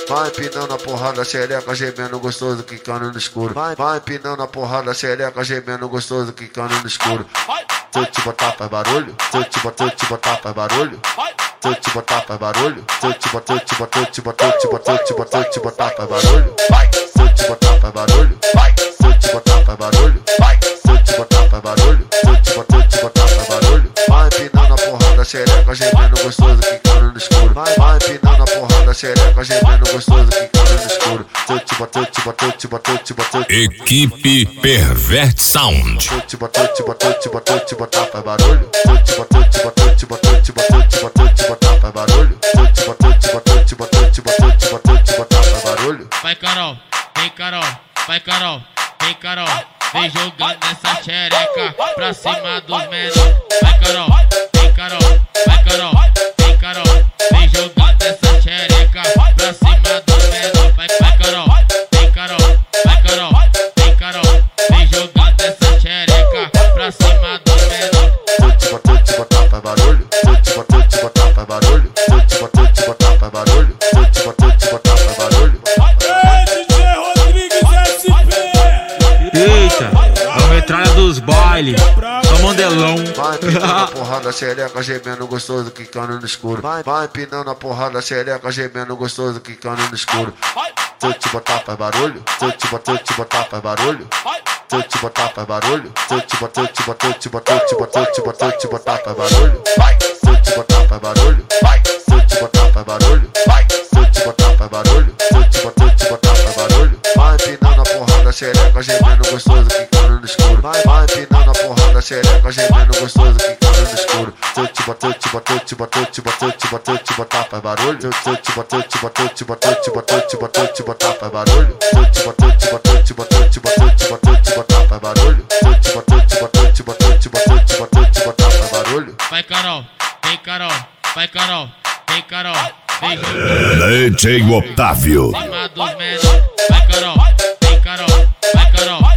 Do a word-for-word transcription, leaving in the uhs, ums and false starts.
Vai empinando a porrada, xereca gemendo gostoso, quicando no escuro. Vai, vai empinando a porrada, xereca gemendo gostoso, quicando no escuro. Se eu te botar faz barulho, se eu te botar, eu te botar faz barulho. Se eu te botar faz barulho, se eu te botar, eu te botar, eu te botar, eu te botar, eu te botar, eu te botar faz barulho. Se eu te botar faz barulho, se eu te botar faz barulho, se eu te botar faz barulho, se eu te botar, eu te botar faz barulho. Vai empinando a porrada, xereca gemendo gostoso, quicando no escuro. Vai, vai empinando a porrada, xereca gemendo gostoso, quicando no escuro. Se eu te botar, eu te botar, eu te botar, eu te botar. Equipe Pervert Sound. Se eu te botar, eu te botar, eu te botar, eu te botar faz barulho. Se eu te botar, eu te botar, eu te botar, eu te botar, eu te botar, eu te botar faz barulho. Se eu te botar, eu te botar, eu te botar, eu te botar, eu te botar, eu te botar faz barulho. Vai Carol, vem Carol, vai Carol, vem Carol, vem jogando essa xereca pra cima dos menores. Vai Carol, vem Carol, vai Carol, vem Carol, vem jogando essa xereca pra cima dos menores. Vai, vai Carol, vem Carol, vai Carol, vem Carol, vem jogando essa xereca pra cima dos menores. Se eu te botar, eu te botar faz barulho. Se eu te botar, eu te botar faz barulho. Se eu te botar, eu te botar faz barulho. Se eu te botar, eu te botar faz barulho. Eita, é a metralha dos bailes, só mandelão. Vai empinando a porrada, xereca gemendo gostoso, quicando no escuro. Vai, vai empinando a porrada, xereca gemendo gostoso, quicando no escuro. Se eu te botar faz barulho, se eu te botar, eu te botar faz barulho. Se eu te botar faz barulho, se eu te botar, eu te botar, eu te botar, eu te botar, eu te botar, eu te botar faz barulho. Se eu te botar faz barulho, se eu te botar faz barulho, se eu te botar faz barulho, se eu te botar, eu te botar faz barulho. Vai empinando a porrada, xereca gemendo gostoso, quicando no escuro. Vai, vai empinando a porrada, xereca gemendo gostoso, quicando no escuro. Se eu te botar, eu te botar, eu te botar, eu te botar, eu te botar, eu te botar faz barulho. Se eu te botar, eu te botar, eu te botar, eu te botar, eu te botar, eu te botar faz barulho. Se eu te botar, eu te botar, eu te botar, eu te botar, eu te botar, eu te botar faz barulho. Se eu te botar, eu te botar, eu te botar, eu te botar, eu te botar, eu te botar faz barulho. Vai Carol, vem Carol, vai Carol, vem Carol, vem jogando D J Otávio. pra cima dos menores. Vai Carol, vem Carol, vai Carol,